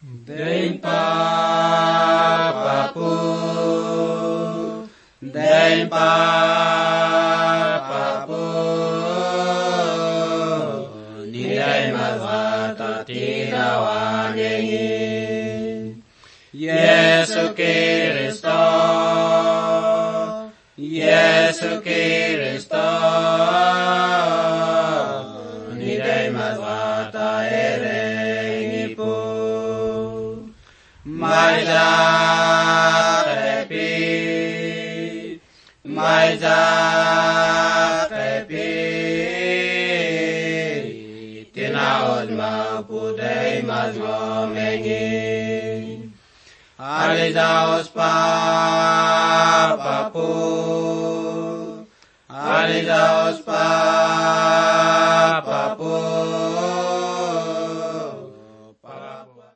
Dein papapu, dein papapu, ni dein mazata tirawanengi. Yesu Kristo, Yesu Kristo, ni dein mazata erengipu. Mai tepi, tinaos ma pudei mazgo mengi. Alizaos papapu, alizaos papapu.